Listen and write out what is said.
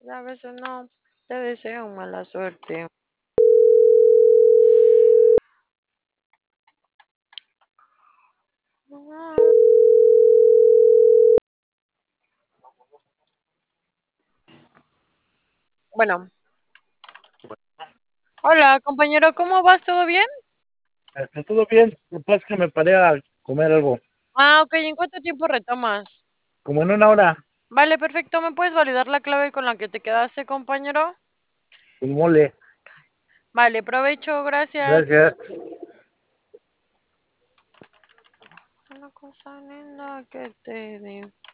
a veces no te deseo mala suerte. Bueno, hola compañero, ¿cómo vas? ¿Todo bien? Todo bien, lo que pasa es que me paré a comer algo. Ah, ok, ¿en cuánto tiempo retomas? Como en una hora, Vale, perfecto, ¿me puedes validar la clave con la que te quedaste, compañero? un mole. Vale, provecho, gracias. Gracias. Una cosa linda que te di.